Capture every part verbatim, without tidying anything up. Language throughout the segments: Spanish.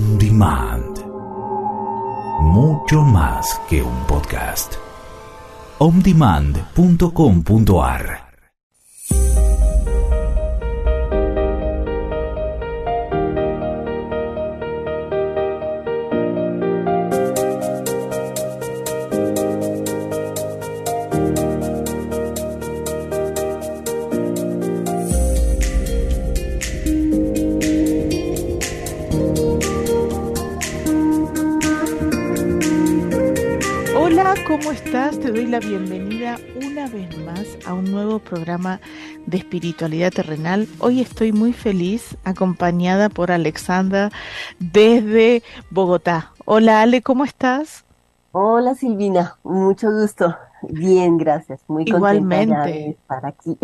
On Demand. Mucho más que un podcast. on demand punto com punto a r. ¿Cómo estás? Te doy la bienvenida una vez más a un nuevo programa de espiritualidad terrenal. Hoy estoy muy feliz, acompañada por Alexandra desde Bogotá. Hola Ale, ¿cómo estás? Hola Silvina, mucho gusto. Bien, gracias. Muy contenta ya de Igualmente. estar aquí.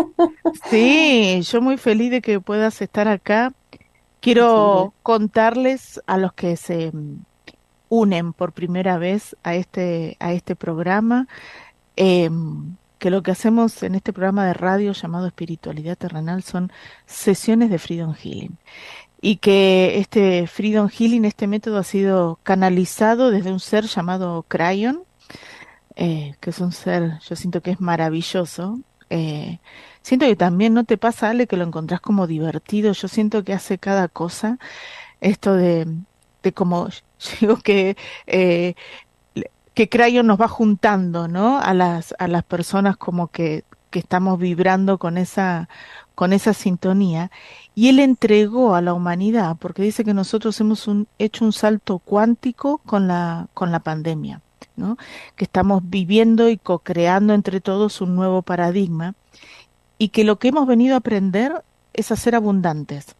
Sí, yo muy feliz de que puedas estar acá. Muchas Quiero gracias. contarles a los que se mm, unen por primera vez a este, a este programa. eh, que lo que hacemos en este programa de radio llamado Espiritualidad Terrenal son sesiones de Freedom Healing. Y que este Freedom Healing, este método ha sido canalizado desde un ser llamado Cryon, eh, que es un ser, yo siento que es maravilloso. Eh, siento que también no te pasa, Ale, que lo encontrás como divertido. Yo siento que hace cada cosa, esto de, de como, digo que eh, que Crayon nos va juntando, ¿no? A las, a las personas como que, que estamos vibrando con esa, con esa sintonía. Y él entregó a la humanidad, porque dice que nosotros hemos un- hecho un salto cuántico con la, con la pandemia, ¿no? Que estamos viviendo y co-creando entre todos un nuevo paradigma y que lo que hemos venido a aprender es a ser abundantes,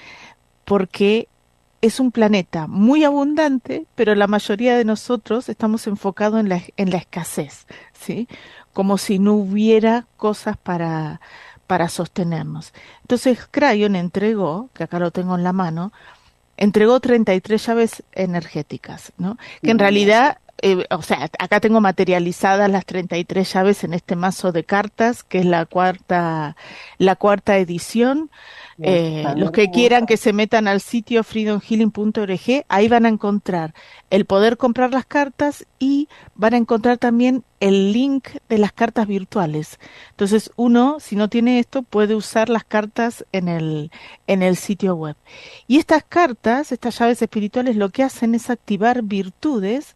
porque es un planeta muy abundante, pero la mayoría de nosotros estamos enfocados en la, en la escasez, ¿sí? Como si no hubiera cosas para, para sostenernos. Entonces, Crayon entregó, que acá lo tengo en la mano, entregó treinta y tres llaves energéticas, ¿no? Que en Sí, realidad, eh, o sea, acá tengo materializadas las treinta y tres llaves en este mazo de cartas, que es la cuarta, la cuarta edición. Eh, están los que quieran que hermosas. se metan al sitio freedom healing punto org, ahí van a encontrar el poder comprar las cartas y van a encontrar también el link de las cartas virtuales. Entonces uno, si no tiene esto, puede usar las cartas en el, en el sitio web. Y estas cartas, estas llaves espirituales, lo que hacen es activar virtudes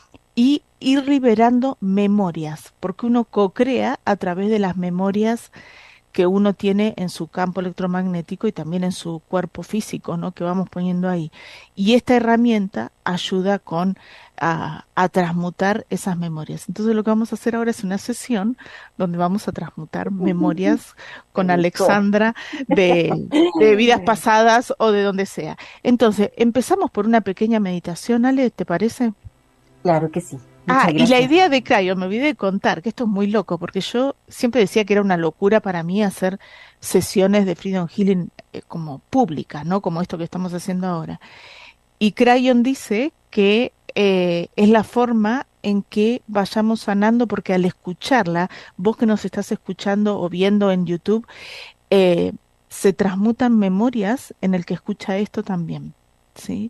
y ir liberando memorias, porque uno co-crea a través de las memorias que uno tiene en su campo electromagnético y también en su cuerpo físico, ¿no? Que vamos poniendo ahí. Y esta herramienta ayuda con a, a transmutar esas memorias. Entonces lo que vamos a hacer ahora es una sesión donde vamos a transmutar memorias Me con gustó. Alexandra de, de vidas pasadas o de donde sea. Entonces, empezamos por una pequeña meditación, Ale, ¿te parece? Claro que sí. Ah, Muchas y la gracias. idea de Crayo, me olvidé de contar, que esto es muy loco, porque yo siempre decía que era una locura para mí hacer sesiones de Freedom Healing eh, como públicas, ¿no? Como esto que estamos haciendo ahora. Y Crayon dice que eh, es la forma en que vayamos sanando, porque al escucharla, vos que nos estás escuchando o viendo en YouTube, eh, se transmutan memorias en el que escucha esto también, ¿sí?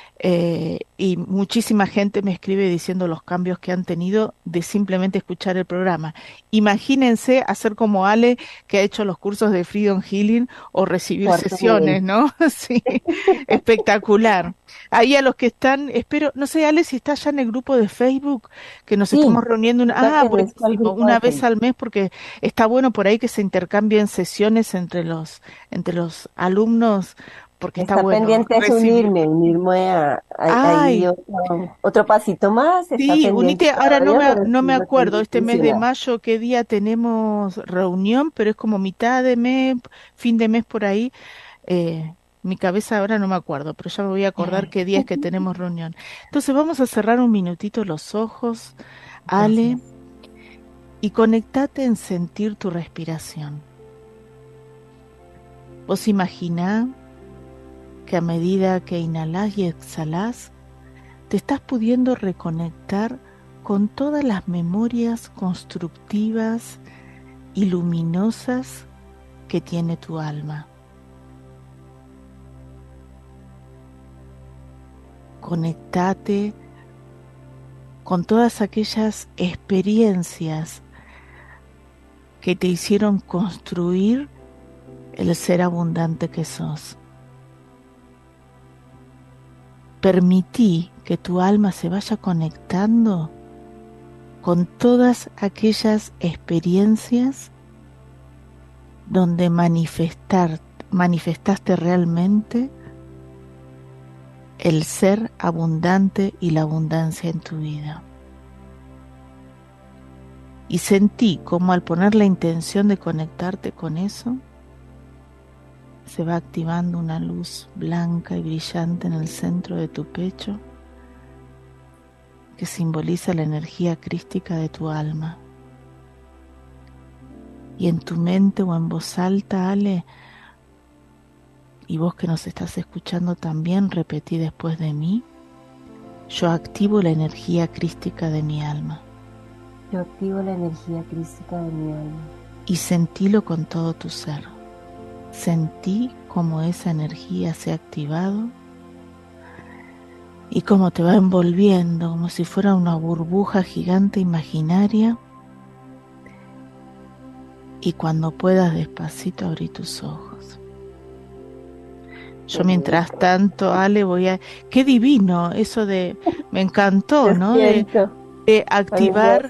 Eh, y muchísima gente me escribe diciendo los cambios que han tenido de simplemente escuchar el programa. Imagínense hacer como Ale, que ha hecho los cursos de Freedom Healing o recibir Cuarto sesiones, nivel. ¿no? Sí, espectacular. Ahí a los que están, espero, no sé, Ale, si está ya en el grupo de Facebook, que nos estamos Sí, reuniendo, una, ah, pertenezco al buenísimo, grupo de una vez Facebook. al mes, porque está bueno por ahí que se intercambien sesiones entre los, entre los alumnos, porque está Está bueno pendiente es recibir. unirme, unirme a, a- ahí Ay, otro, otro pasito más. Está sí, pendiente unite, ahora no todavía, me, pero no sí me lo acuerdo, tengo este mes de funcionando. mayo, qué día tenemos reunión, pero es como mitad de mes, fin de mes por ahí. Eh, mi cabeza ahora no me acuerdo, pero ya me voy a acordar qué día es que tenemos reunión. Entonces vamos a cerrar un minutito los ojos, Ale, Gracias. y conectate en sentir tu respiración. Vos imaginá que a medida que inhalás y exhalás, te estás pudiendo reconectar con todas las memorias constructivas y luminosas que tiene tu alma. conectate con todas aquellas experiencias que te hicieron construir el ser abundante que sos. Permití que tu alma se vaya conectando con todas aquellas experiencias donde manifestar, manifestaste realmente el ser abundante y la abundancia en tu vida. Y sentí como al poner la intención de conectarte con eso, se va activando una luz blanca y brillante en el centro de tu pecho que simboliza la energía crística de tu alma. Y en tu mente o en voz alta, Ale, y vos que nos estás escuchando también, repetí después de mí: yo activo la energía crística de mi alma. Yo activo la energía crística de mi alma. Y sentílo con todo tu ser. Sentí cómo esa energía se ha activado y cómo te va envolviendo como si fuera una burbuja gigante imaginaria. Y cuando puedas, despacito abrí tus ojos. Yo mientras tanto, Ale, voy a... Qué divino eso de... Me encantó, ¿no? De, de activar...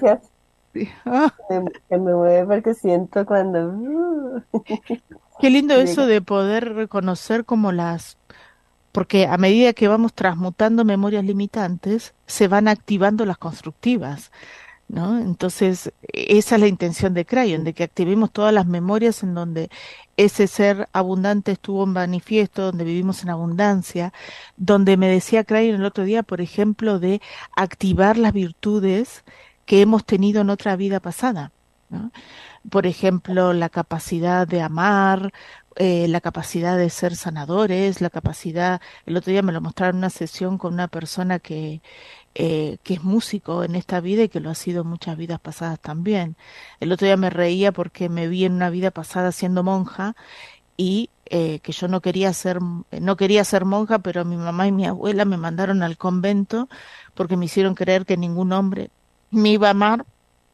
Ah. Que me mueve porque siento cuando... Qué lindo eso de poder reconocer como las... Porque a medida que vamos transmutando memorias limitantes, se van activando las constructivas, ¿no? Entonces, esa es la intención de Crayon, de que activemos todas las memorias en donde ese ser abundante estuvo en manifiesto, donde vivimos en abundancia, donde me decía Crayon el otro día, por ejemplo, de activar las virtudes que hemos tenido en otra vida pasada, ¿no? Por ejemplo, la capacidad de amar, eh, la capacidad de ser sanadores, la capacidad, el otro día me lo mostraron en una sesión con una persona que, eh, que es músico en esta vida y que lo ha sido en muchas vidas pasadas también. El otro día me reía porque me vi en una vida pasada siendo monja y eh, que yo no quería ser, no quería ser monja, pero mi mamá y mi abuela me mandaron al convento porque me hicieron creer que ningún hombre me iba a amar.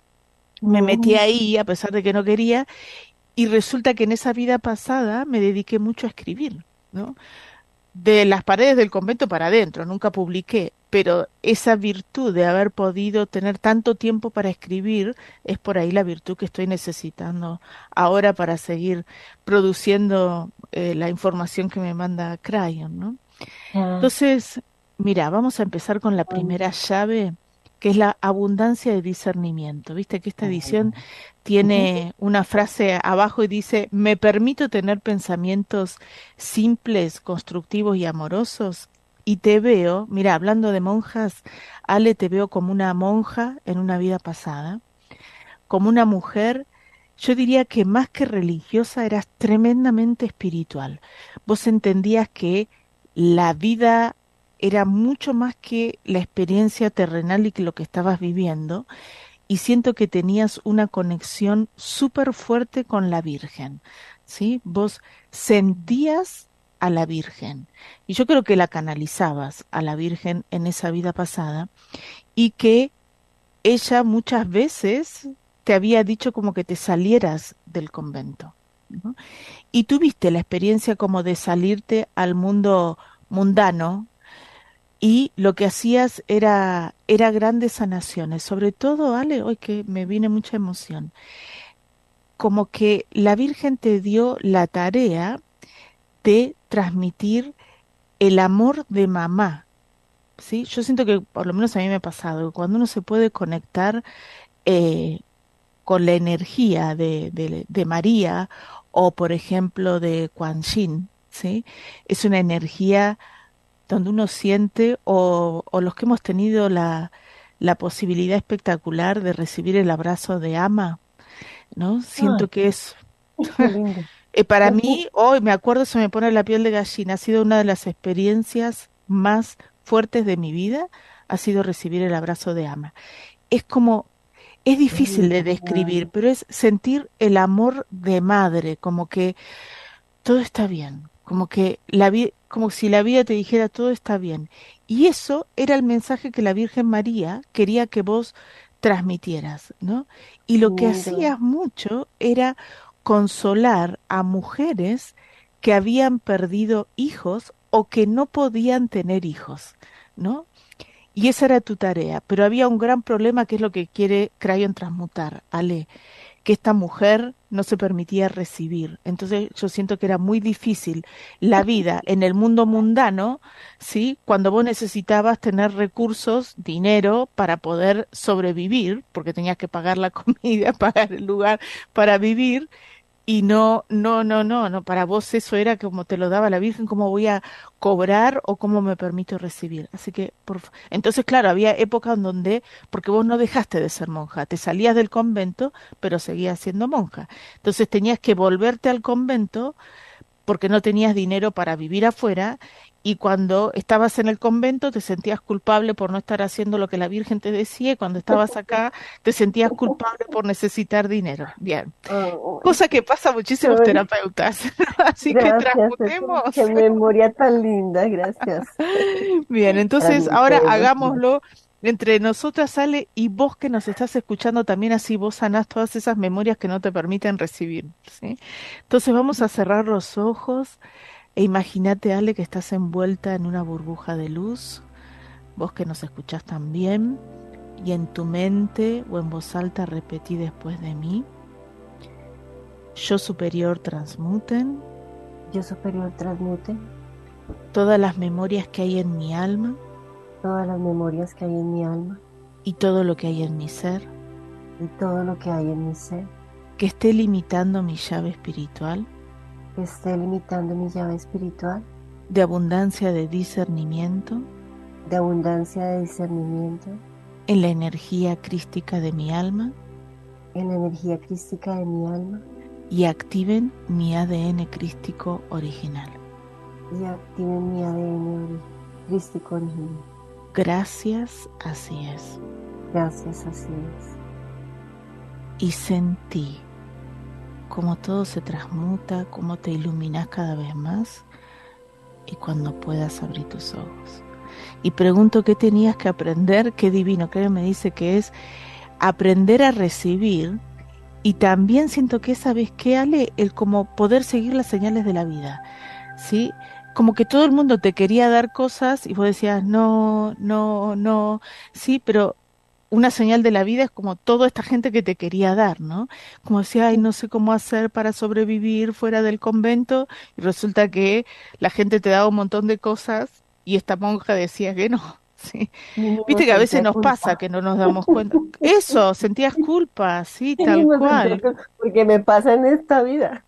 Me metí ahí a pesar de que no quería y resulta que en esa vida pasada me dediqué mucho a escribir, ¿no? De las paredes del convento para adentro, nunca publiqué, pero esa virtud de haber podido tener tanto tiempo para escribir es por ahí la virtud que estoy necesitando ahora para seguir produciendo eh, la información que me manda Crayon, ¿no? Ah. Entonces, mira, vamos a empezar con la primera llave, que es la abundancia de discernimiento. Viste que esta edición tiene una frase abajo y dice: me permito tener pensamientos simples, constructivos y amorosos. Y te veo, mira, hablando de monjas, Ale, te veo como una monja en una vida pasada, como una mujer, yo diría que más que religiosa, eras tremendamente espiritual. Vos entendías que la vida era mucho más que la experiencia terrenal y que lo que estabas viviendo, y siento que tenías una conexión súper fuerte con la Virgen, ¿sí? Vos sentías a la Virgen, y yo creo que la canalizabas a la Virgen en esa vida pasada, y que ella muchas veces te había dicho como que te salieras del convento, ¿no? Y tuviste la experiencia como de salirte al mundo mundano, y lo que hacías era, era grandes sanaciones, sobre todo, Ale, hoy que me viene mucha emoción, como que la Virgen te dio la tarea de transmitir el amor de mamá, ¿sí? Yo siento que, por lo menos a mí me ha pasado, que cuando uno se puede conectar eh, con la energía de, de, de María, o por ejemplo de Kuan Yin, ¿sí? Es una energía donde uno siente, o, o los que hemos tenido la, la posibilidad espectacular de recibir el abrazo de Ama, ¿no? Siento ah, que es... eh, para mí, hoy me acuerdo, se me pone la piel de gallina, ha sido una de las experiencias más fuertes de mi vida, ha sido recibir el abrazo de Ama. Es como, es difícil de describir, pero es sentir el amor de madre, como que todo está bien, como que la vida... como si la vida te dijera todo está bien. Y eso era el mensaje que la Virgen María quería que vos transmitieras, ¿no? Y lo que Lindo. hacías mucho era consolar a mujeres que habían perdido hijos o que no podían tener hijos, ¿no? Y esa era tu tarea, pero había un gran problema que es lo que quiere Crayon transmutar, Ale, que esta mujer no se permitía recibir. Entonces yo siento que era muy difícil la vida en el mundo mundano, ¿sí? Cuando vos necesitabas tener recursos, dinero para poder sobrevivir, porque tenías que pagar la comida, pagar el lugar para vivir, y no, no, no, no, no, para vos eso era como te lo daba la Virgen, cómo voy a cobrar o cómo me permito recibir. Así que, por, fa- entonces, claro, había épocas en donde, porque vos no dejaste de ser monja, te salías del convento, pero seguías siendo monja. Entonces tenías que volverte al convento porque no tenías dinero para vivir afuera y cuando estabas en el convento te sentías culpable por no estar haciendo lo que la Virgen te decía y cuando estabas acá te sentías culpable por necesitar dinero. Bien. Oh, Cosa que pasa a muchísimos ay, terapeutas. Así que gracias, qué transmutemos. memoria tan linda, gracias. Bien, entonces ahora Transmutemos. hagámoslo entre nosotras, Ale, y vos que nos estás escuchando también, así vos sanás todas esas memorias que no te permiten recibir, ¿sí? Entonces vamos a cerrar los ojos e imagínate, Ale, que estás envuelta en una burbuja de luz, vos que nos escuchás también, y en tu mente o en voz alta repetí después de mí, yo superior transmuten Yo superior transmute todas las memorias que hay en mi alma todas las memorias que hay en mi alma y todo lo que hay en mi ser, y todo lo que hay en mi ser que esté limitando mi llave espiritual que esté limitando mi llave espiritual de abundancia de discernimiento de abundancia de discernimiento en la energía crística de mi alma en la energía crística de mi alma y activen mi A D N crístico original. y activen mi A D N crístico original. Gracias, así es. Gracias, así es. Y sentí cómo todo se transmuta, cómo te iluminas cada vez más y cuando puedas abrir tus ojos. Y pregunto qué tenías que aprender, qué divino, creo me dice que es aprender a recibir y también siento que sabes qué, Ale, el como poder seguir las señales de la vida, ¿sí? Como que todo el mundo te quería dar cosas y vos decías, no, no, no, sí, pero una señal de la vida es como toda esta gente que te quería dar, ¿no? Como decía, ay, no sé cómo hacer para sobrevivir fuera del convento, y resulta que la gente te daba un montón de cosas y esta monja decía que no, ¿sí? Mínimo Viste que a veces sentía nos pasa culpa. que no nos damos cuenta. Eso, sentías culpa, sí, tal Mínimo sentía cual. culpa porque me pasa en esta vida.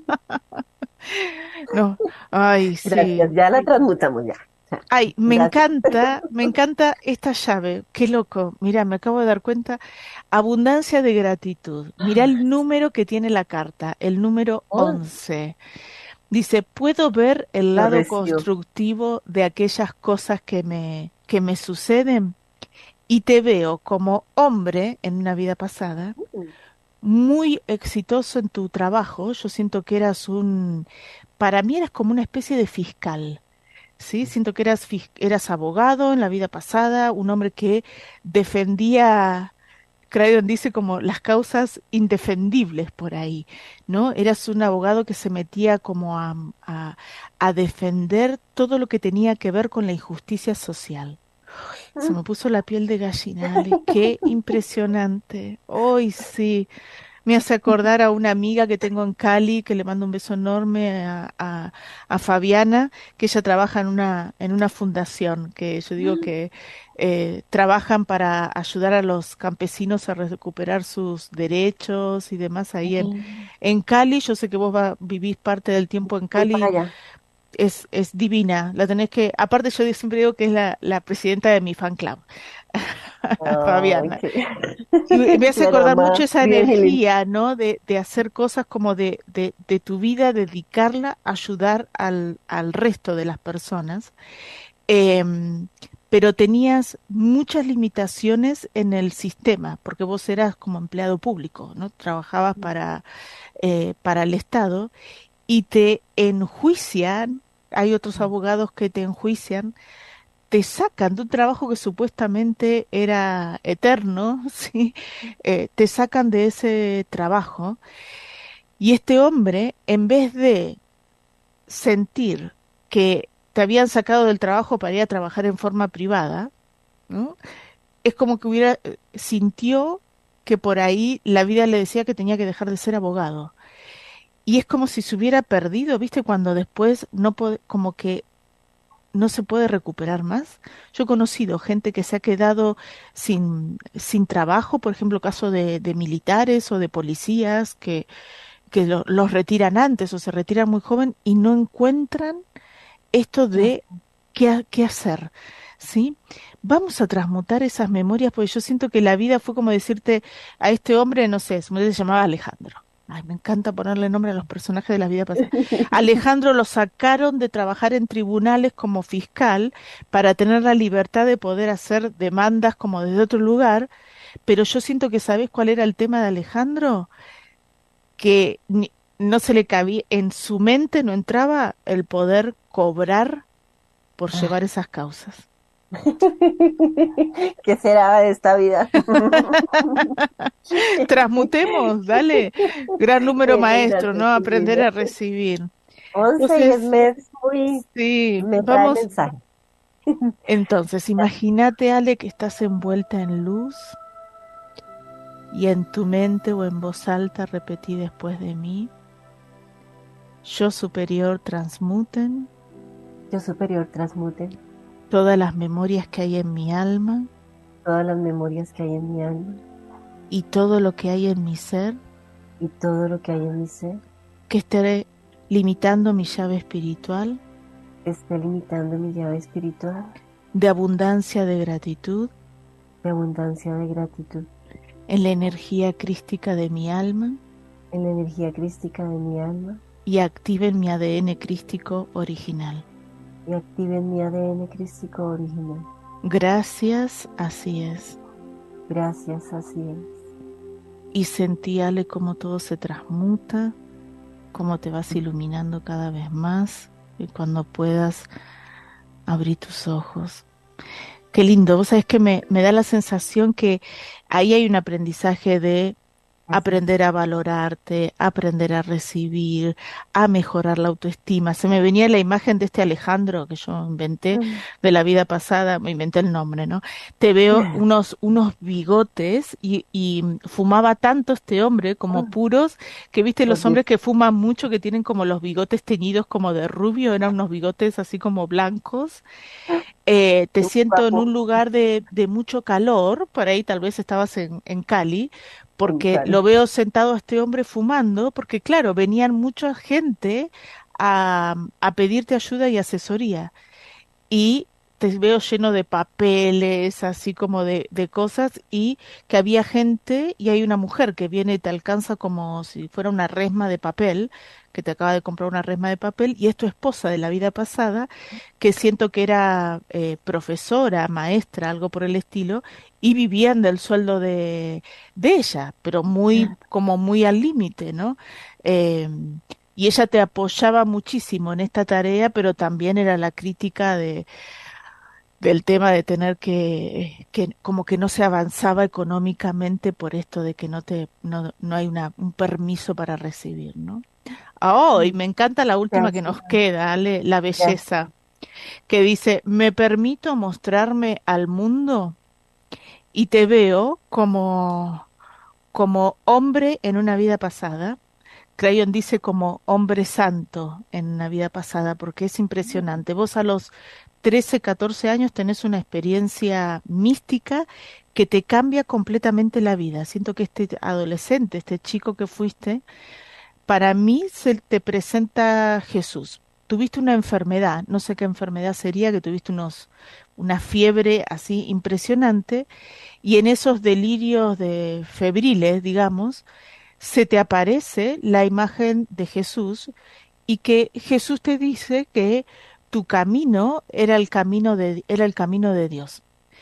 No, ay, Gracias, sí. ya la transmutamos ya. Ay, me Gracias. encanta, me encanta esta llave. Qué loco. Mira, me acabo de dar cuenta. Abundancia de gratitud. Mira el número que tiene la carta, el número Oh, once. Dice, puedo ver el lo lado recibo. constructivo de aquellas cosas que me, que me suceden y te veo como hombre en una vida pasada, Mm, muy exitoso en tu trabajo. Yo siento que eras un, para mí eras como una especie de fiscal. Sí, siento que eras, fis- eras abogado en la vida pasada, un hombre que defendía, Crayon dice como las causas indefendibles por ahí, ¿no? Eras un abogado que se metía como a, a, a defender todo lo que tenía que ver con la injusticia social. Se mm. me puso la piel de gallina, Ale, qué impresionante. Hoy sí. Me hace acordar a una amiga que tengo en Cali, que le mando un beso enorme a, a, a Fabiana, que ella trabaja en una, en una fundación, que yo digo que eh, trabajan para ayudar a los campesinos a recuperar sus derechos y demás ahí en, Mm, en Cali. Yo sé que vos va, vivís parte del tiempo en voy para Cali, allá. es, es divina, la tenés que, aparte yo siempre digo que es la, la presidenta de mi fan club, Ay, Fabiana. qué, Y me me hace qué acordar aroma. mucho esa Bien, Helen. energía, ¿no? De, de hacer cosas como de, de, de tu vida, dedicarla a ayudar al, al resto de las personas. Em, pero tenías muchas limitaciones en el sistema, porque vos eras como empleado público, ¿no? Trabajabas para, eh, para el Estado y te enjuician hay otros abogados que te enjuician, te sacan de un trabajo que supuestamente era eterno, ¿sí? Eh, te sacan de ese trabajo y este hombre, en vez de sentir que te habían sacado del trabajo para ir a trabajar en forma privada, ¿no? Es como que hubiera, eh, sintió que por ahí la vida le decía que tenía que dejar de ser abogado. Y es como si se hubiera perdido, ¿viste? Cuando después no puede, como que no se puede recuperar más. Yo he conocido gente que se ha quedado sin, sin trabajo, por ejemplo, caso de, de militares o de policías que, que lo- los retiran antes o se retiran muy joven y no encuentran esto de qué, ha- qué hacer, ¿sí? Vamos a transmutar esas memorias, porque yo siento que la vida fue como decirte a este hombre, no sé, su madre se llamaba Alejandro. Ay, me encanta ponerle nombre a los personajes de la vida pasada. Alejandro lo sacaron de trabajar en tribunales como fiscal para tener la libertad de poder hacer demandas como desde otro lugar, pero yo siento que ¿sabés cuál era el tema de Alejandro? Que ni- no se le cabía, en su mente no entraba el poder cobrar por llevar esas causas. ¿Qué será de esta vida? Transmutemos, dale, gran número Bueno, maestro, gracias, ¿no? Aprender Silvina. a recibir. Once y es Entonces, mes muy, sí, me trae vamos. mensaje. Entonces, imagínate, Ale, que estás envuelta en luz y en tu mente o en voz alta repetí después de mí, yo superior transmuten Yo superior transmute todas las memorias que hay en mi alma todas las memorias que hay en mi alma y todo lo que hay en mi ser y todo lo que hay en mi ser que esté limitando mi llave espiritual esté limitando mi llave espiritual de abundancia de gratitud de abundancia de gratitud en la energía crística de mi alma en la energía crística de mi alma y activen mi A D N crístico original. y activen mi A D N crístico original. Gracias, así es. Gracias, así es. Y sentíale cómo todo se transmuta, cómo te vas iluminando cada vez más y cuando puedas abrir tus ojos. Qué lindo, vos sabés que me, me da la sensación que ahí hay un aprendizaje de aprender a valorarte, aprender a recibir, a mejorar la autoestima. Se me venía la imagen de este Alejandro que yo inventé Mm. de la vida pasada, me inventé el nombre, ¿no? Te veo unos, unos bigotes y, y fumaba tanto este hombre como puros, que viste los Oye, hombres que fuman mucho, que tienen como los bigotes teñidos como de rubio, eran unos bigotes así como blancos. Eh, te qué siento en guapo. un lugar de, de mucho calor, por ahí tal vez estabas en, en Cali, En porque Cali. lo veo sentado a este hombre fumando, porque claro, venían mucha gente a, a pedirte ayuda y asesoría y te veo lleno de papeles, así como de, de cosas, y que había gente y hay una mujer que viene y te alcanza como si fuera una resma de papel, que te acaba de comprar una resma de papel, y es tu esposa de la vida pasada, que siento que era eh, profesora, maestra, algo por el estilo, y vivían del sueldo de, de ella, pero muy, como muy al límite, ¿no? Em, y ella te apoyaba muchísimo en esta tarea, pero también era la crítica de, del tema de tener que, que como que no se avanzaba económicamente por esto de que no te, no, no hay una, un permiso para recibir, ¿no? Ah, oh, y me encanta la última que Gracias, nos queda, Ale, la gracias. belleza, que dice, me permito mostrarme al mundo y te veo como, como hombre en una vida pasada. Crayon dice como hombre santo en una vida pasada, porque es impresionante. Vos a los trece, catorce años tenés una experiencia mística que te cambia completamente la vida. Siento que este adolescente, este chico que fuiste, para mí se te presenta Jesús. Tuviste una enfermedad, no sé qué enfermedad sería, que tuviste unos, una fiebre así impresionante, y en esos delirios de febriles, digamos, se te aparece la imagen de Jesús y que Jesús te dice que tu camino era el camino de, era el camino de Dios.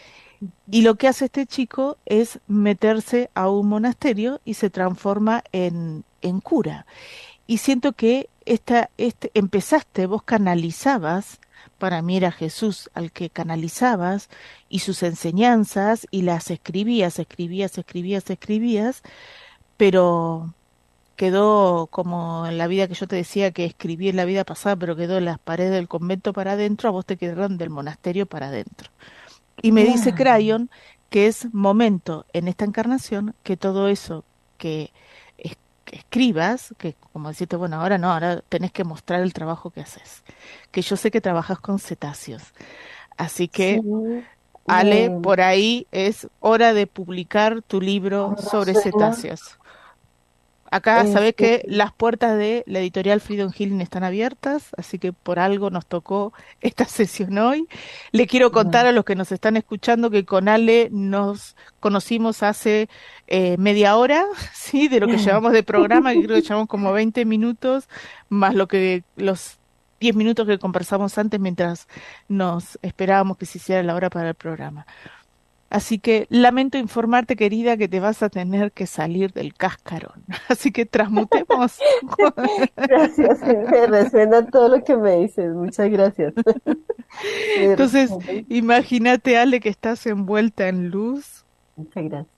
Y lo que hace este chico es meterse a un monasterio y se transforma en, en cura. Y siento que esta, este, empezaste, vos canalizabas, para mí era Jesús al que canalizabas, y sus enseñanzas, y las escribías, escribías, escribías, escribías, pero quedó como en la vida que yo te decía que escribí en la vida pasada, pero quedó en las paredes del convento para adentro, a vos te quedaron del monasterio para adentro. Y me dice Claro. Crayon que es momento en esta encarnación que todo eso que, es- que escribas, que como decirte, bueno, ahora no, ahora tenés que mostrar el trabajo que haces. Que yo sé que trabajas con cetáceos. Así Sí, que, Ale, me, por ahí es hora de publicar tu libro me sobre resuena. cetáceos. Acá sabés Este, que las puertas de la editorial Freedom Healing están abiertas, así que por algo nos tocó esta sesión hoy. Le quiero contar ya, a los que nos están escuchando que con Ale nos conocimos hace eh, media hora, sí, de lo que llevamos de programa, que creo que llevamos como veinte minutos, más lo que los diez minutos que conversamos antes mientras nos esperábamos que se hiciera la hora para el programa. Así que lamento informarte, querida, que te vas a tener que salir del cascarón. Así que transmutemos. gracias, me resuena todo lo que me dices, muchas gracias. Me Entonces, resuena, imagínate, Ale, que estás envuelta en luz muchas gracias.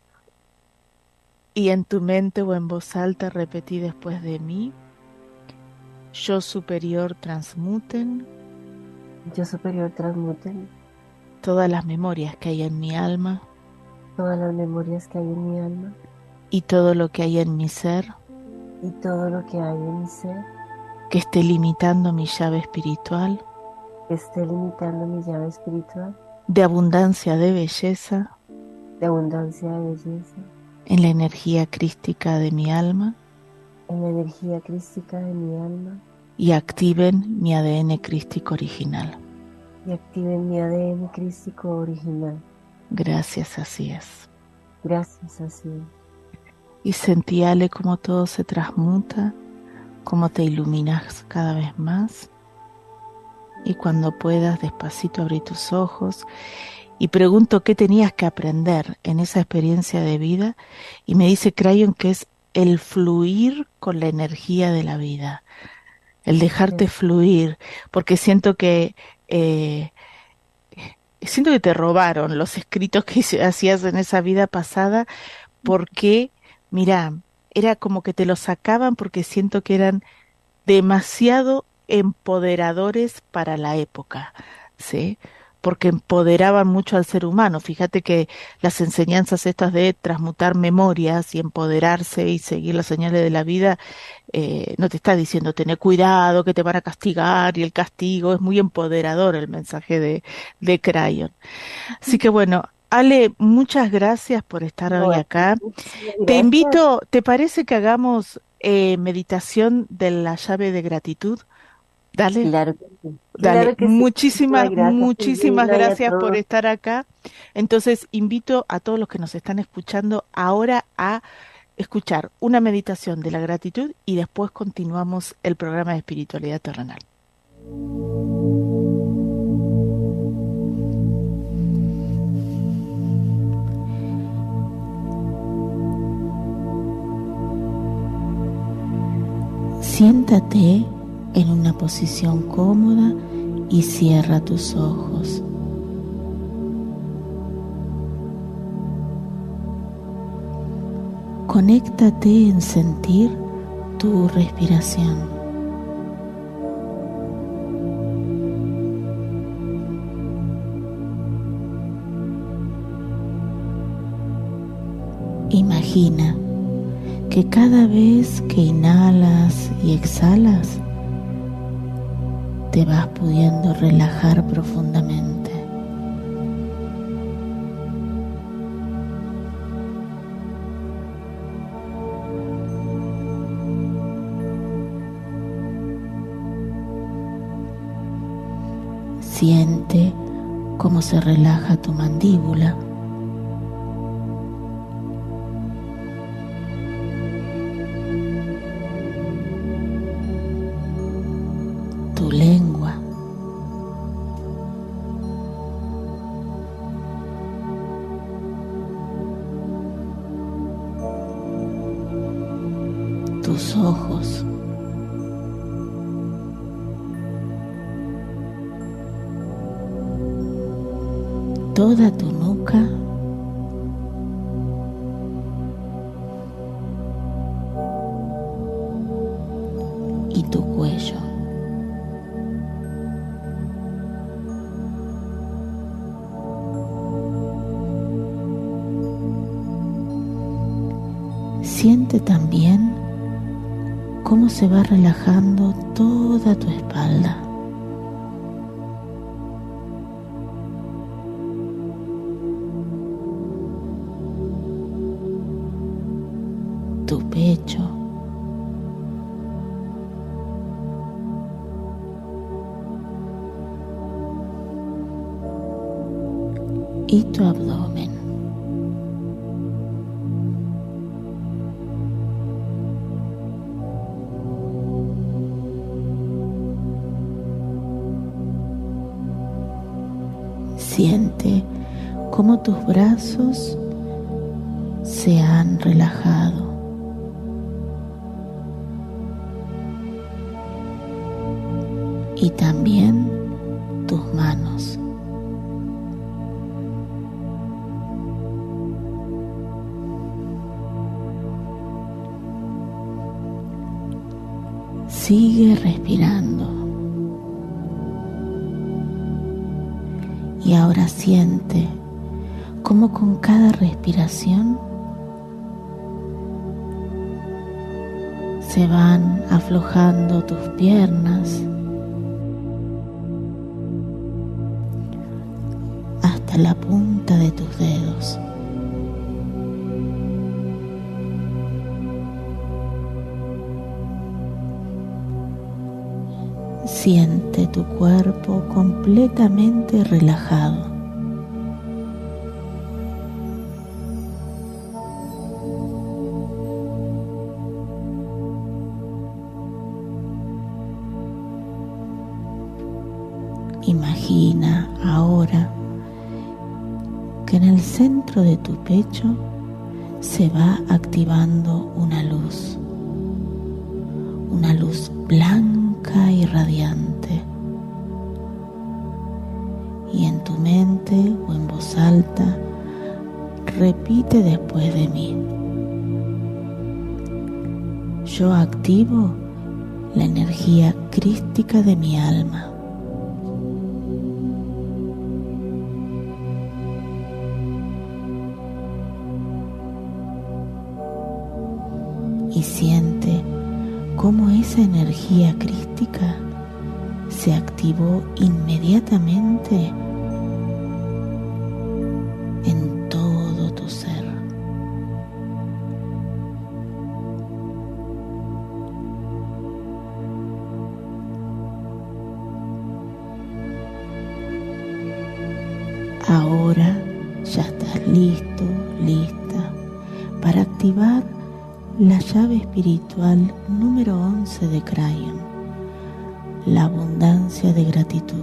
y en tu mente o en voz alta repetí después de mí, yo superior transmuten Yo superior transmuten todas las memorias que hay en mi alma todas las memorias que hay en mi alma y todo lo que hay en mi ser y todo lo que hay en mi ser que esté limitando mi llave espiritual que esté limitando mi llave espiritual de abundancia de belleza de abundancia de belleza en la energía crística de mi alma en la energía crística de mi alma y activen mi A D N crístico original. y activen mi A D N crístico original. Gracias, así es. Gracias, así. Y sentí, Ale, cómo todo se transmuta, cómo te iluminas cada vez más. Y cuando puedas, despacito abrí tus ojos y pregunto qué tenías que aprender en esa experiencia de vida. Y me dice Crayon que es el fluir con la energía de la vida, el dejarte Gracias. fluir, porque siento que eh, siento que te robaron los escritos que hice- hacías en esa vida pasada, porque, mira, era como que te los sacaban porque siento que eran demasiado empoderadores para la época, ¿sí? Porque empoderaban mucho al ser humano. Fíjate que las enseñanzas estas de transmutar memorias y empoderarse y seguir las señales de la vida, eh, no te está diciendo tener cuidado, que te van a castigar y el castigo es muy empoderador el mensaje de, de Crayon. Así que bueno, Ale, muchas gracias por estar No, hoy a ti, acá. muchísimas Te gracias. invito, ¿te parece que hagamos eh, meditación de la llave de gratitud? Dale, Claro que sí. dale. Claro que sí. Muchísimas Muchísimas, gracias, muchísimas Silvina, y a gracias por todos. estar acá. Entonces, invito a todos los que nos están escuchando ahora a escuchar una meditación de la gratitud y después continuamos el programa de espiritualidad terrenal. Siéntate en una posición cómoda y cierra tus ojos. Conéctate en sentir tu respiración. Imagina que cada vez que inhalas y exhalas, te vas pudiendo relajar profundamente. Siente cómo se relaja tu mandíbula. Tu lengua. Tus ojos. toda tu nuca, y tu cuello. Siente también cómo se va relajando toda tu espalda. Tu pecho. Y tu abdomen. Siente cómo tus brazos se han relajado. Y también tus manos. Sigue respirando. Y ahora siente cómo con cada respiración se van aflojando tus piernas hasta la punta de tus dedos. Siente tu cuerpo completamente relajado. Imagina ahora que en el centro de tu pecho se va activando una luz, una luz blanca y radiante. Y en tu mente o en voz alta, repite después de mí: yo activo la energía crística de mi alma. Y siente cómo esa energía crística se activó inmediatamente en todo tu ser. Ahora ya estás listo, lista para activar la llave espiritual número once de Crayon, la abundancia de gratitud.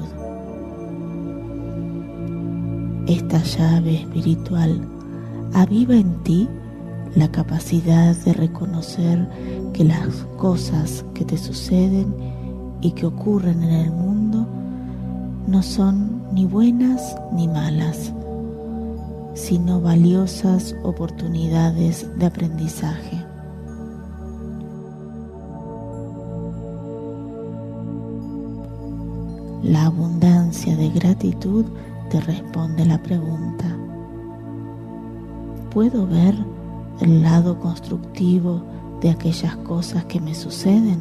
Esta llave espiritual aviva en ti la capacidad de reconocer que las cosas que te suceden y que ocurren en el mundo no son ni buenas ni malas, sino valiosas oportunidades de aprendizaje. La abundancia de gratitud te responde la pregunta: ¿puedo ver el lado constructivo de aquellas cosas que me suceden?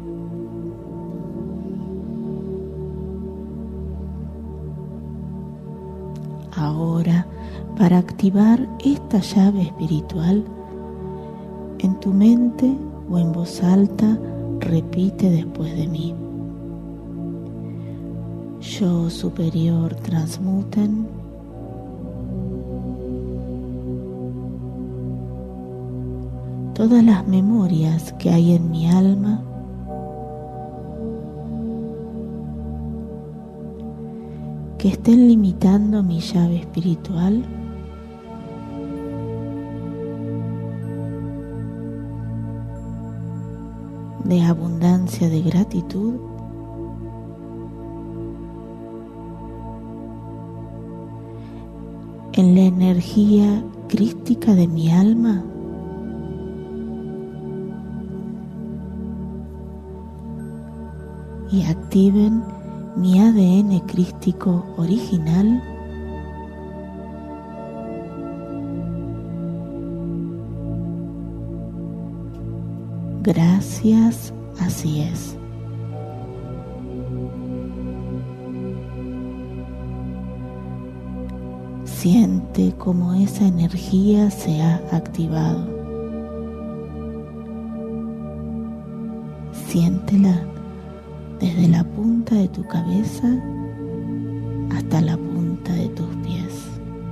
Ahora, para activar esta llave espiritual, en tu mente o en voz alta, repite después de mí: yo superior transmuten todas las memorias que hay en mi alma que estén limitando mi llave espiritual de abundancia de gratitud. en la energía crística de mi alma y activen mi A D N crístico original. Gracias, así es. Siente cómo esa energía se ha activado. Siéntela desde la punta de tu cabeza hasta la punta de tus pies.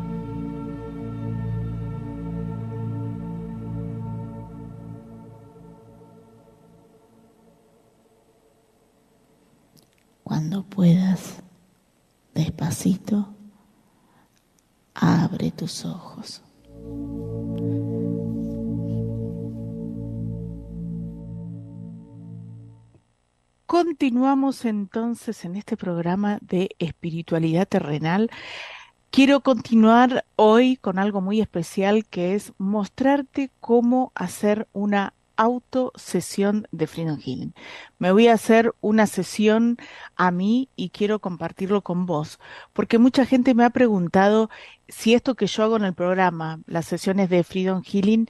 Cuando puedas, despacito, abre tus ojos. Continuamos entonces en este programa de espiritualidad terrenal. Quiero continuar hoy con algo muy especial, que es mostrarte cómo hacer una autosesión de Freedom Healing. Me voy a hacer una sesión a mí y quiero compartirlo con vos, porque mucha gente me ha preguntado si esto que yo hago en el programa, las sesiones de Freedom Healing,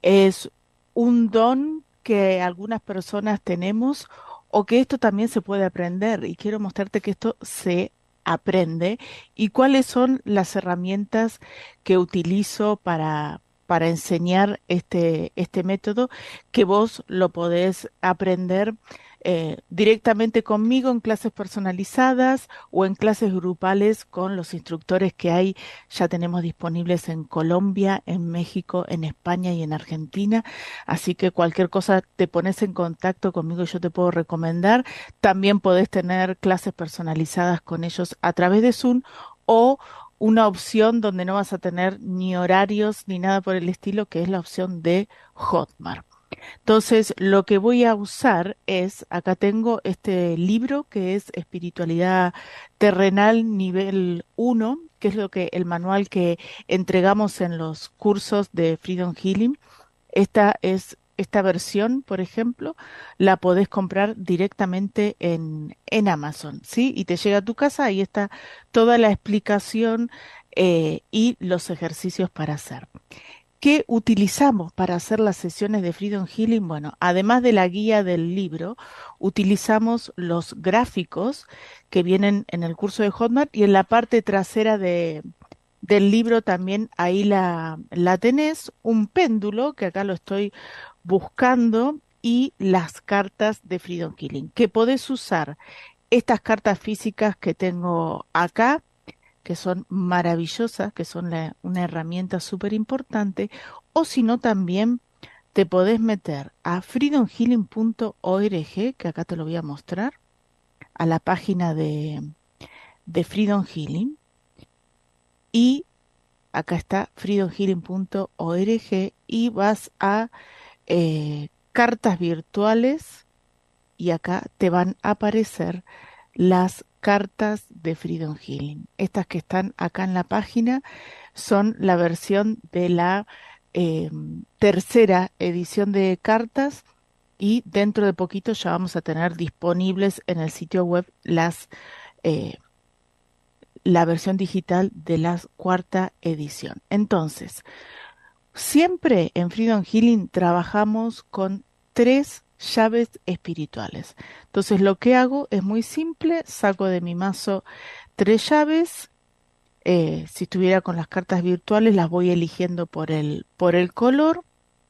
es un don que algunas personas tenemos o que esto también se puede aprender, y quiero mostrarte que esto se aprende y cuáles son las herramientas que utilizo para para enseñar este, este método, que vos lo podés aprender eh, directamente conmigo en clases personalizadas o en clases grupales con los instructores que hay. Ya tenemos disponibles en Colombia, en México, en España y en Argentina. Así que cualquier cosa te pones en contacto conmigo y yo te puedo recomendar. También podés tener clases personalizadas con ellos a través de Zoom o una opción donde no vas a tener ni horarios ni nada por el estilo, que es la opción de Hotmart. Entonces, lo que voy a usar es, acá tengo este libro que es Espiritualidad Terrenal Nivel uno, que es lo que el manual que entregamos en los cursos de Freedom Healing. Esta es Esta versión, por ejemplo, la podés comprar directamente en, en Amazon, ¿sí? Y te llega a tu casa, ahí está toda la explicación eh, y los ejercicios para hacer. ¿Qué utilizamos para hacer las sesiones de Freedom Healing? Bueno, además de la guía del libro, utilizamos los gráficos que vienen en el curso de Hotmart, y en la parte trasera de... del libro también ahí la, la tenés, un péndulo, que acá lo estoy buscando, y las cartas de Freedom Healing, que podés usar estas cartas físicas que tengo acá, que son maravillosas, que son la, una herramienta súper importante, o si no también te podés meter a freedom healing punto org, que acá te lo voy a mostrar, a la página de, de Freedom Healing, y acá está freedom healing punto org, y vas a eh, cartas virtuales, y acá te van a aparecer las cartas de Freedom Healing. Estas que están acá en la página son la versión de la eh, tercera edición de cartas, y dentro de poquito ya vamos a tener disponibles en el sitio web las eh, la versión digital de la cuarta edición. Entonces, siempre en Freedom Healing trabajamos con tres llaves espirituales. Entonces, lo que hago es muy simple: saco de mi mazo tres llaves. Eh, si estuviera con las cartas virtuales, las voy eligiendo por el, por el color.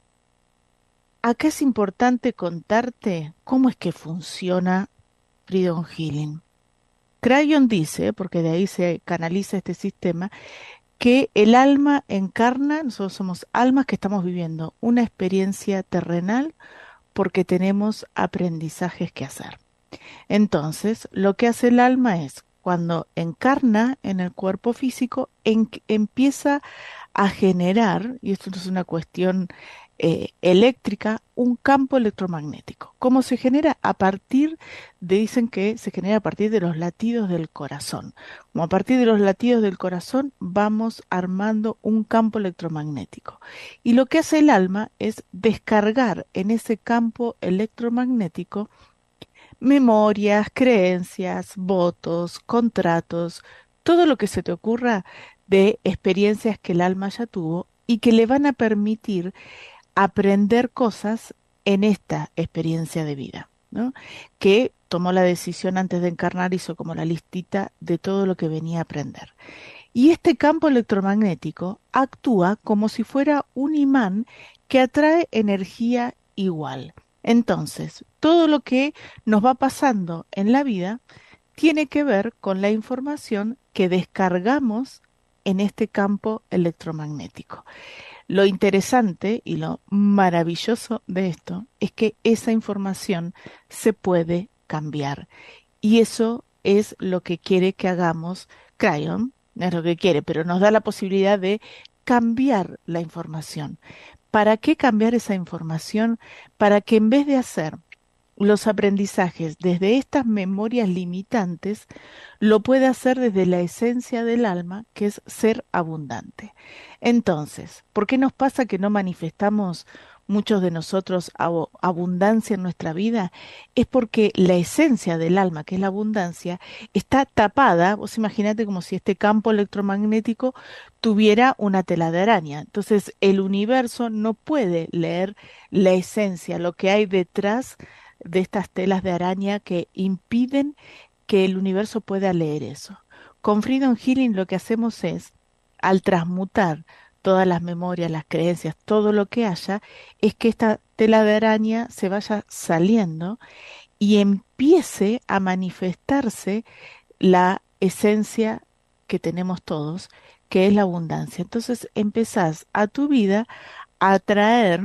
Acá es importante contarte cómo es que funciona Freedom Healing. Crayon dice, porque de ahí se canaliza este sistema, que el alma encarna, nosotros somos almas que estamos viviendo una experiencia terrenal porque tenemos aprendizajes que hacer. Entonces, lo que hace el alma es, cuando encarna en el cuerpo físico, en, empieza a generar, y esto no es una cuestión eh, eléctrica un campo electromagnético. ¿Cómo se genera? A partir de, dicen que se genera a partir de los latidos del corazón. Como a partir de los latidos del corazón vamos armando un campo electromagnético. Y lo que hace el alma es descargar en ese campo electromagnético memorias, creencias, votos, contratos, todo lo que se te ocurra de experiencias que el alma ya tuvo y que le van a permitir aprender cosas en esta experiencia de vida, ¿no? Que tomó la decisión antes de encarnar, hizo como la listita de todo lo que venía a aprender. Y este campo electromagnético actúa como si fuera un imán que atrae energía igual. Entonces, todo lo que nos va pasando en la vida tiene que ver con la información que descargamos en este campo electromagnético. Lo interesante y lo maravilloso de esto es que esa información se puede cambiar. Y eso es lo que quiere que hagamos Cryon, no es lo que quiere, pero nos da la posibilidad de cambiar la información. ¿Para qué cambiar esa información? Para que en vez de hacer los aprendizajes desde estas memorias limitantes, lo puede hacer desde la esencia del alma, que es ser abundante. Entonces, ¿por qué nos pasa que no manifestamos muchos de nosotros ab- abundancia en nuestra vida? Es porque la esencia del alma, que es la abundancia, está tapada. Vos imaginate como si este campo electromagnético tuviera una tela de araña. Entonces, el universo no puede leer la esencia, lo que hay detrás de estas telas de araña que impiden que el universo pueda leer eso. Con Freedom Healing lo que hacemos es, al transmutar todas las memorias, las creencias, todo lo que haya, es que esta tela de araña se vaya saliendo y empiece a manifestarse la esencia que tenemos todos, que es la abundancia. Entonces empezás a tu vida a traer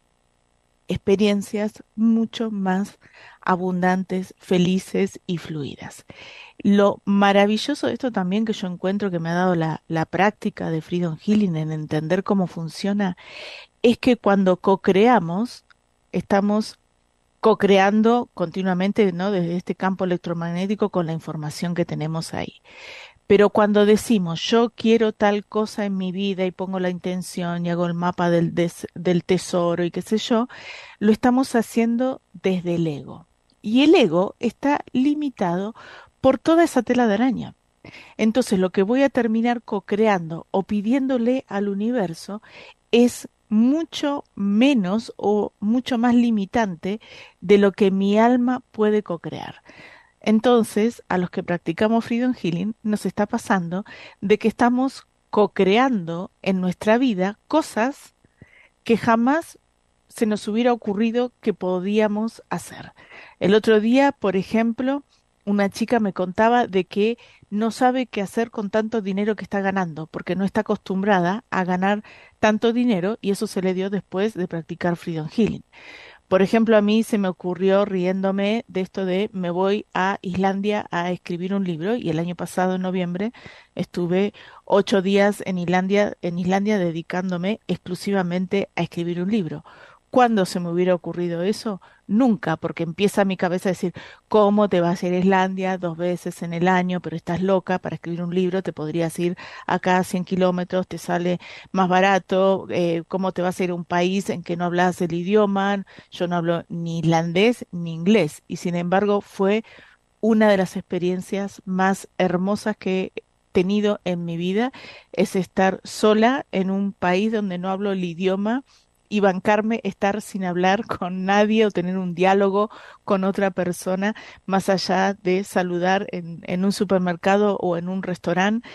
experiencias mucho más abundantes, felices y fluidas. Lo maravilloso de esto también que yo encuentro que me ha dado la, la práctica de Freedom Healing en entender cómo funciona, es que cuando co-creamos, estamos co-creando continuamente, ¿no? Desde este campo electromagnético con la información que tenemos ahí. Pero cuando decimos yo quiero tal cosa en mi vida y pongo la intención y hago el mapa del, des- del tesoro y qué sé yo, lo estamos haciendo desde el ego. Y el ego está limitado por toda esa tela de araña. Entonces lo que voy a terminar co-creando o pidiéndole al universo es mucho menos o mucho más limitante de lo que mi alma puede co-crear. Entonces, a los que practicamos Freedom Healing, nos está pasando de que estamos co-creando en nuestra vida cosas que jamás se nos hubiera ocurrido que podíamos hacer. El otro día, por ejemplo, una chica me contaba de que no sabe qué hacer con tanto dinero que está ganando, porque no está acostumbrada a ganar tanto dinero y eso se le dio después de practicar Freedom Healing. Por ejemplo, a mí se me ocurrió riéndome de esto de me voy a Islandia a escribir un libro y el año pasado, en noviembre, estuve ocho días en Islandia, en Islandia dedicándome exclusivamente a escribir un libro. ¿Cuándo se me hubiera ocurrido eso? Nunca, porque empieza mi cabeza a decir, ¿cómo te vas a ir a Islandia dos veces en el año? Pero estás loca, para escribir un libro te podrías ir acá a cien kilómetros, te sale más barato, eh, ¿cómo te vas a ir a un país en que no hablas el idioma? Yo no hablo ni islandés ni inglés y sin embargo fue una de las experiencias más hermosas que he tenido en mi vida, es estar sola en un país donde no hablo el idioma y bancarme estar sin hablar con nadie o tener un diálogo con otra persona más allá de saludar en, en un supermercado o en un restaurante.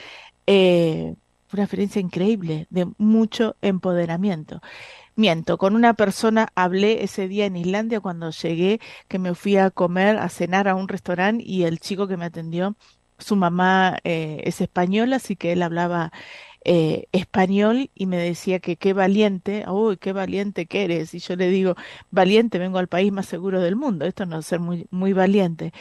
Eh, fue una experiencia increíble, de mucho empoderamiento. Miento, con una persona hablé ese día en Islandia cuando llegué, que me fui a comer, a cenar a un restaurante y el chico que me atendió, su mamá eh, es española, así que él hablaba eh, español y me decía que qué valiente, uy, qué valiente que eres. Y yo le digo, valiente, vengo al país más seguro del mundo, esto no es ser muy, muy valiente.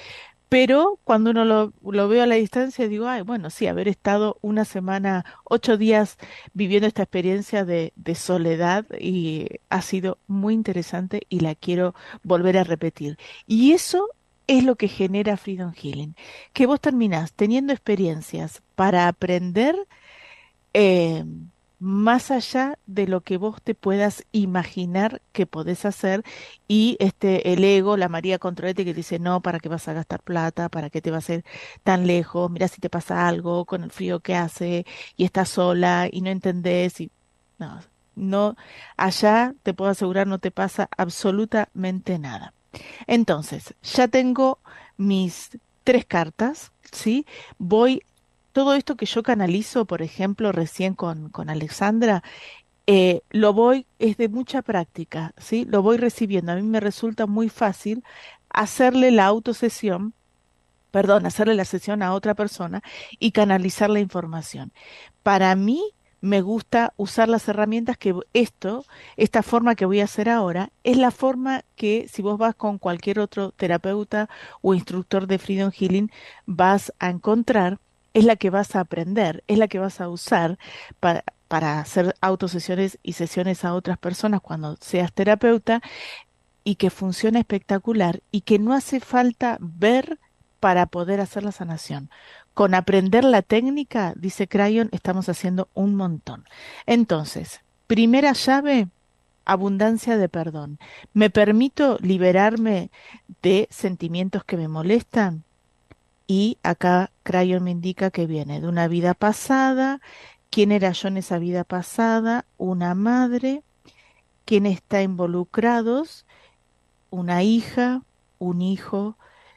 Pero cuando uno lo, lo ve a la distancia, digo, ay, bueno, sí, haber estado una semana, ocho días viviendo esta experiencia de, de soledad y ha sido muy interesante y la quiero volver a repetir. Y eso es lo que genera Freedom Healing, que vos terminás teniendo experiencias para aprender eh, más allá de lo que vos te puedas imaginar que podés hacer y este el ego, la María Controlete que dice, no, ¿para qué vas a gastar plata? ¿Para qué te vas a ir tan lejos? Mira si te pasa algo con el frío que hace y estás sola y no entendés y no, no, allá te puedo asegurar no te pasa absolutamente nada. Entonces, ya tengo mis tres cartas, ¿sí? Voy, todo esto que yo canalizo, por ejemplo, recién con, con Alexandra, eh, lo voy, es de mucha práctica, ¿sí? Lo voy recibiendo. A mí me resulta muy fácil hacerle la autosesión, perdón, hacerle la sesión a otra persona y canalizar la información. Para mí me gusta usar las herramientas que esto, esta forma que voy a hacer ahora, es la forma que si vos vas con cualquier otro terapeuta o instructor de Freedom Healing vas a encontrar, es la que vas a aprender, es la que vas a usar para, para hacer autosesiones y sesiones a otras personas cuando seas terapeuta y que funciona espectacular y que no hace falta ver para poder hacer la sanación. Con aprender la técnica, dice Crayon, estamos haciendo un montón. Entonces, primera llave, abundancia de perdón. ¿Me permito liberarme de sentimientos que me molestan? Y acá Crayon me indica que viene de una vida pasada. ¿Quién era yo en esa vida pasada? Una madre. ¿Quién está involucrados? Una hija, un hijo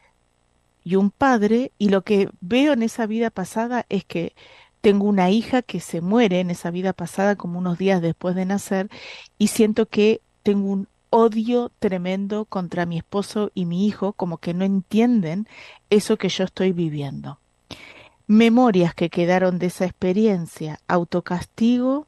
y un padre, y lo que veo en esa vida pasada es que tengo una hija que se muere en esa vida pasada como unos días después de nacer, y siento que tengo un odio tremendo contra mi esposo y mi hijo, como que no entienden eso que yo estoy viviendo. Memorias que quedaron de esa experiencia, autocastigo,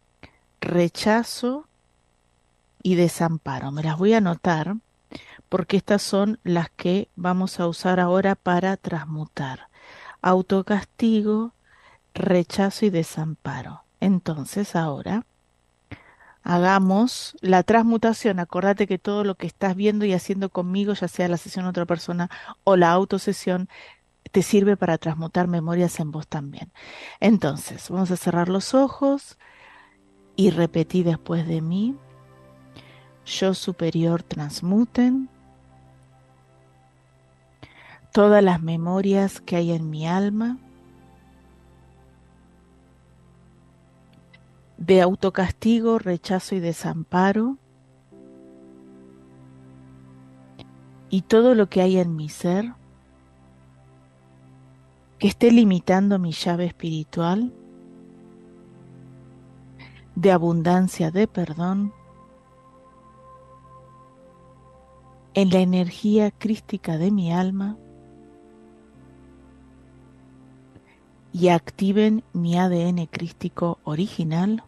rechazo y desamparo. Me las voy a anotar porque estas son las que vamos a usar ahora para transmutar. Autocastigo, rechazo y desamparo. Entonces ahora hagamos la transmutación. Acordate que todo lo que estás viendo y haciendo conmigo, ya sea la sesión de otra persona o la autosesión, te sirve para transmutar memorias en vos también. Entonces, vamos a cerrar los ojos y repetí después de mí. Yo superior transmuten todas las memorias que hay en mi alma de autocastigo, rechazo y desamparo, y todo lo que hay en mi ser que esté limitando mi llave espiritual de abundancia de perdón en la energía crística de mi alma y activen mi A D N crístico original.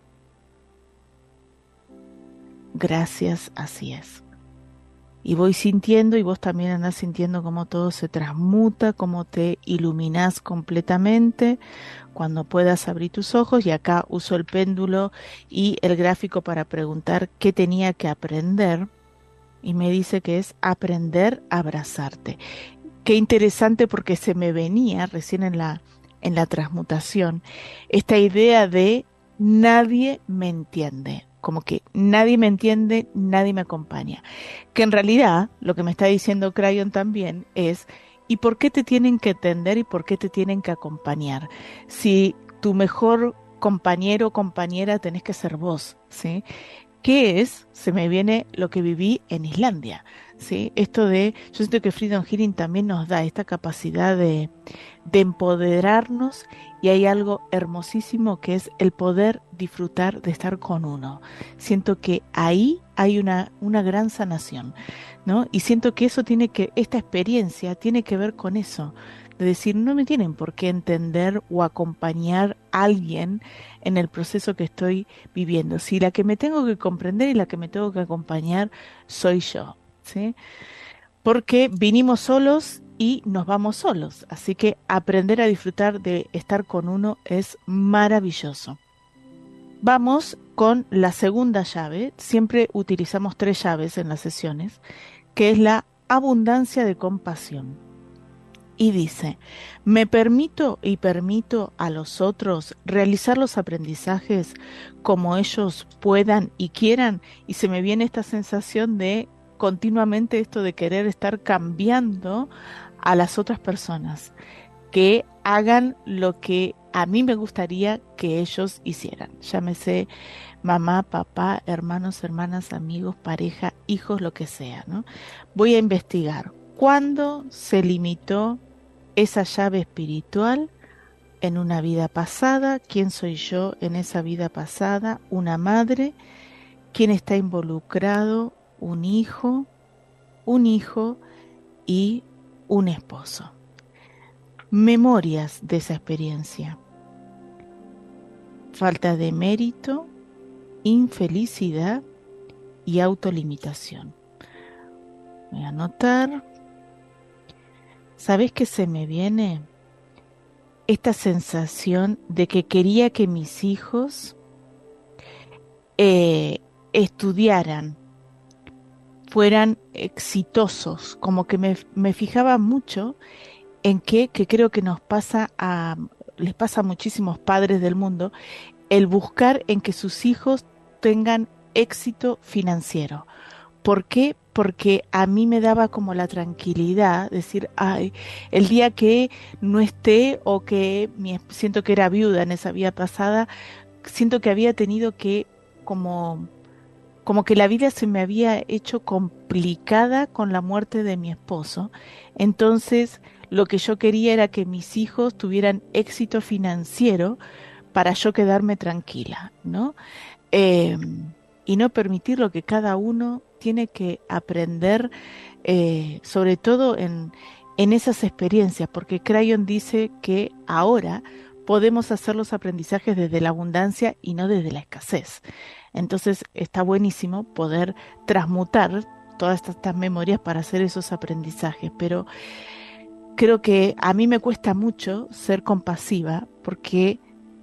Gracias, así es. Y voy sintiendo, y vos también andás sintiendo cómo todo se transmuta, cómo te iluminás completamente cuando puedas abrir tus ojos. Y acá uso el péndulo y el gráfico para preguntar qué tenía que aprender. Y me dice que es aprender a abrazarte. Qué interesante, porque se me venía recién en la, en la transmutación esta idea de nadie me entiende. Como que nadie me entiende, nadie me acompaña. Que en realidad lo que me está diciendo Crayon también es, ¿y por qué te tienen que entender y por qué te tienen que acompañar? Si tu mejor compañero o compañera tenés que ser vos, ¿sí? ¿Qué es? Se me viene lo que viví en Islandia, ¿sí? Esto de, yo siento que Freedom Healing también nos da esta capacidad de, de empoderarnos, y hay algo hermosísimo que es el poder disfrutar de estar con uno. Siento que ahí hay una, una gran sanación, ¿no? Y siento que eso tiene que, esta experiencia tiene que ver con eso, de decir, no me tienen por qué entender o acompañar a alguien en el proceso que estoy viviendo. Si la que me tengo que comprender y la que me tengo que acompañar soy yo, ¿sí? Porque vinimos solos y nos vamos solos. Así que aprender a disfrutar de estar con uno es maravilloso. Vamos con la segunda llave. Siempre utilizamos tres llaves en las sesiones, que es la abundancia de compasión. Y dice, me permito y permito a los otros realizar los aprendizajes como ellos puedan y quieran, y se me viene esta sensación de continuamente esto de querer estar cambiando a las otras personas, que hagan lo que a mí me gustaría que ellos hicieran. Llámese mamá, papá, hermanos, hermanas, amigos, pareja, hijos, lo que sea, ¿no? Voy a investigar cuándo se limitó esa llave espiritual en una vida pasada, quién soy yo en esa vida pasada, una madre, quién está involucrado, un hijo, un hijo y un esposo. Memorias de esa experiencia. Falta de mérito, infelicidad y autolimitación. Voy a anotar. ¿Sabes qué se me viene? Esta sensación de que quería que mis hijos eh, estudiaran, fueran exitosos, como que me, me fijaba mucho en que, que creo que nos pasa a, les pasa a muchísimos padres del mundo, el buscar en que sus hijos tengan éxito financiero. ¿Por qué? Porque a mí me daba como la tranquilidad, decir, ay, el día que no esté o que mi, siento que era viuda en esa vida pasada, siento que había tenido que como... como que la vida se me había hecho complicada con la muerte de mi esposo. Entonces, lo que yo quería era que mis hijos tuvieran éxito financiero para yo quedarme tranquila, ¿no? Eh, y no permitir lo que cada uno tiene que aprender, eh, sobre todo en, en esas experiencias, porque Crayon dice que ahora podemos hacer los aprendizajes desde la abundancia y no desde la escasez. Entonces está buenísimo poder transmutar todas estas, estas memorias para hacer esos aprendizajes, pero creo que a mí me cuesta mucho ser compasiva, porque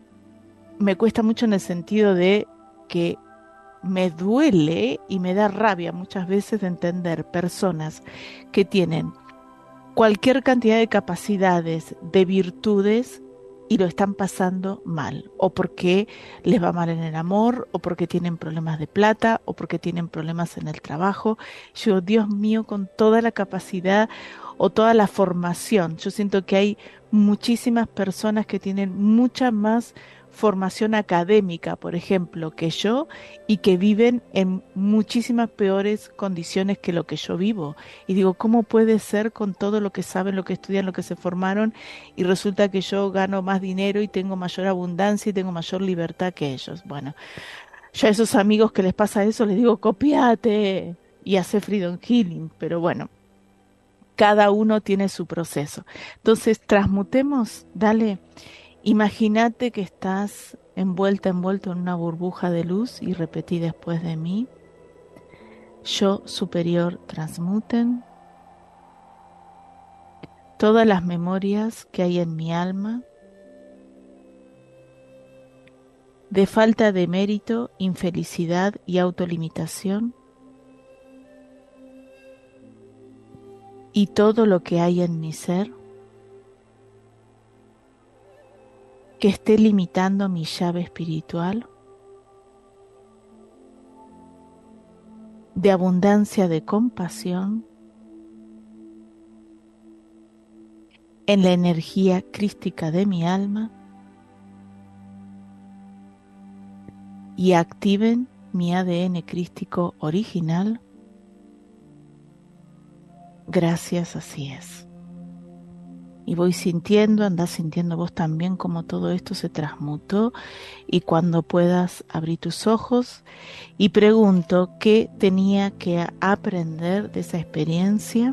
me cuesta mucho en el sentido de que me duele y me da rabia muchas veces de entender personas que tienen cualquier cantidad de capacidades, de virtudes, y lo están pasando mal, o porque les va mal en el amor, o porque tienen problemas de plata, o porque tienen problemas en el trabajo. Yo, Dios mío, con toda la capacidad o toda la formación, yo siento que hay muchísimas personas que tienen mucha más formación académica, por ejemplo, que yo, y que viven en muchísimas peores condiciones que lo que yo vivo. Y digo, ¿cómo puede ser con todo lo que saben, lo que estudian, lo que se formaron, y resulta que yo gano más dinero y tengo mayor abundancia y tengo mayor libertad que ellos? Bueno, yo a esos amigos que les pasa eso les digo, copiate y hace freedom healing, pero bueno, cada uno tiene su proceso. Entonces, transmutemos, dale. Imagínate que estás envuelta, envuelto en una burbuja de luz, y repetí después de mí. Yo superior transmuten todas las memorias que hay en mi alma de falta de mérito, infelicidad y autolimitación, y todo lo que hay en mi ser que esté limitando mi llave espiritual de abundancia de compasión en la energía crística de mi alma, y activen mi A D N crístico original. Gracias, así es. Y voy sintiendo, andás sintiendo vos también cómo todo esto se transmutó, y cuando puedas abrir tus ojos y pregunto qué tenía que aprender de esa experiencia.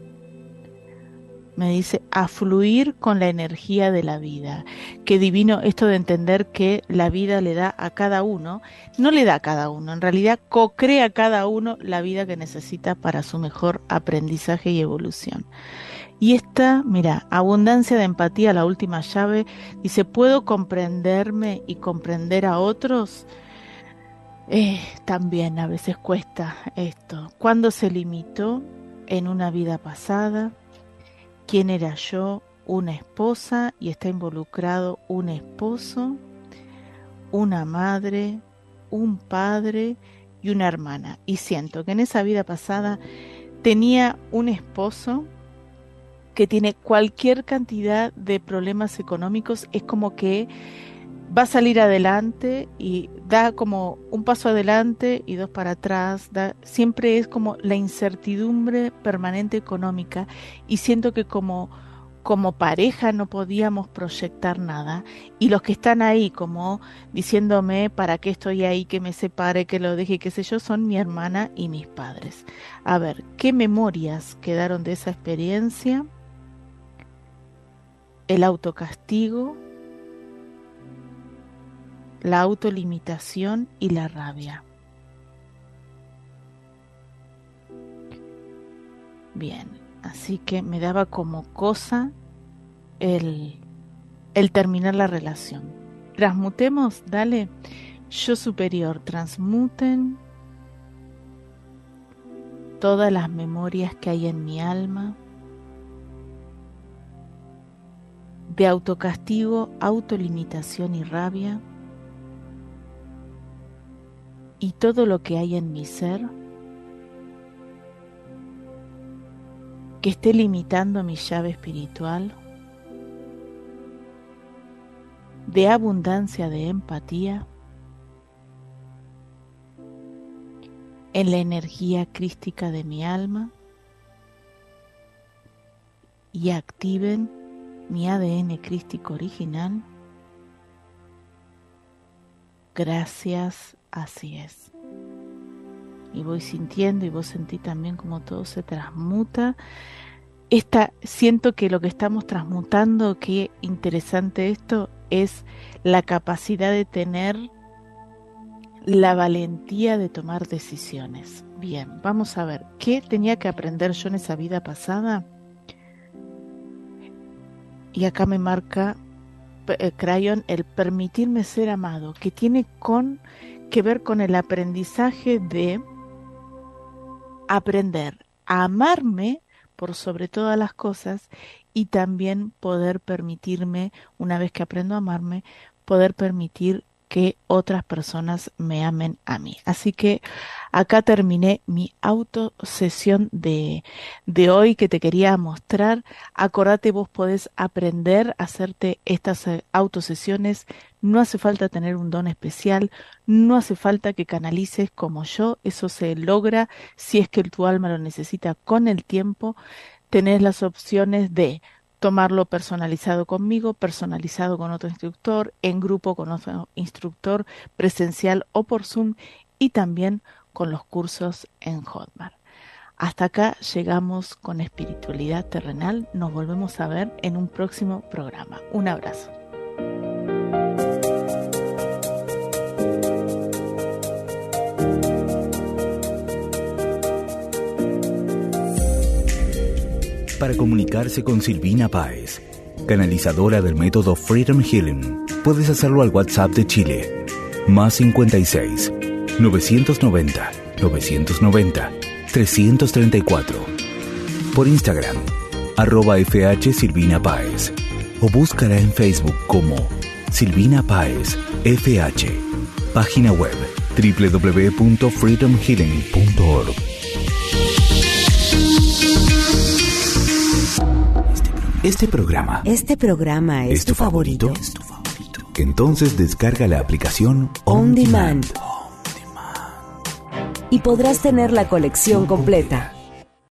Me dice, a fluir con la energía de la vida. Qué divino esto de entender que la vida le da a cada uno, no le da a cada uno, en realidad co-crea cada uno la vida que necesita para su mejor aprendizaje y evolución. Y esta, mira, abundancia de empatía, la última llave, dice, ¿puedo comprenderme y comprender a otros? Eh, también a veces cuesta esto. ¿Cuándo se limitó en una vida pasada? ¿Quién era yo? Una esposa, y está involucrado un esposo, una madre, un padre y una hermana. Y siento que en esa vida pasada tenía un esposo que tiene cualquier cantidad de problemas económicos, es como que va a salir adelante y da como un paso adelante y dos para atrás, da, siempre es como la incertidumbre permanente económica, y siento que como, como pareja no podíamos proyectar nada, y los que están ahí como diciéndome para qué estoy ahí, que me separe, que lo deje, qué sé yo, son mi hermana y mis padres. A ver, ¿qué memorias quedaron de esa experiencia? El autocastigo, la autolimitación y la rabia. Bien, así que me daba como cosa el, el terminar la relación. Transmutemos, dale, yo superior, transmuten todas las memorias que hay en mi alma, de autocastigo, autolimitación y rabia, y todo lo que hay en mi ser que esté limitando mi llave espiritual, de abundancia de empatía, en la energía crística de mi alma, y activen mi A D N crístico original. Gracias, así es. Y voy sintiendo, y vos sentí también como todo se transmuta. Esta, siento que lo que estamos transmutando, qué interesante esto, es la capacidad de tener la valentía de tomar decisiones. Bien, vamos a ver, ¿qué tenía que aprender yo en esa vida pasada? Y acá me marca eh, Crayon el permitirme ser amado, que tiene con, que ver con el aprendizaje de aprender a amarme por sobre todas las cosas, y también poder permitirme, una vez que aprendo a amarme, poder permitir que otras personas me amen a mí. Así que acá terminé mi autosesión de, de hoy que te quería mostrar. Acordate, vos podés aprender a hacerte estas autosesiones. No hace falta tener un don especial, no hace falta que canalices como yo. Eso se logra si es que tu alma lo necesita con el tiempo. Tenés las opciones de tomarlo personalizado conmigo, personalizado con otro instructor, en grupo con otro instructor, presencial o por Zoom, y también con los cursos en Hotmart. Hasta acá llegamos con Espiritualidad Terrenal. Nos volvemos a ver en un próximo programa. Un abrazo. Para comunicarse con Silvina Páez, canalizadora del método Freedom Healing, puedes hacerlo al WhatsApp de Chile, más cincuenta y seis, novecientos noventa, novecientos noventa, trescientos treinta y cuatro. Por Instagram, arroba fh Silvina Páez, o búscala en Facebook como Silvina Páez F H. Página web doble u doble u doble u punto freedom healing punto org. Este programa, este programa es, ¿es tu, tu favorito? favorito? ¿Es tu favorito? Entonces descarga la aplicación On Demand. On Demand y podrás tener la colección completa.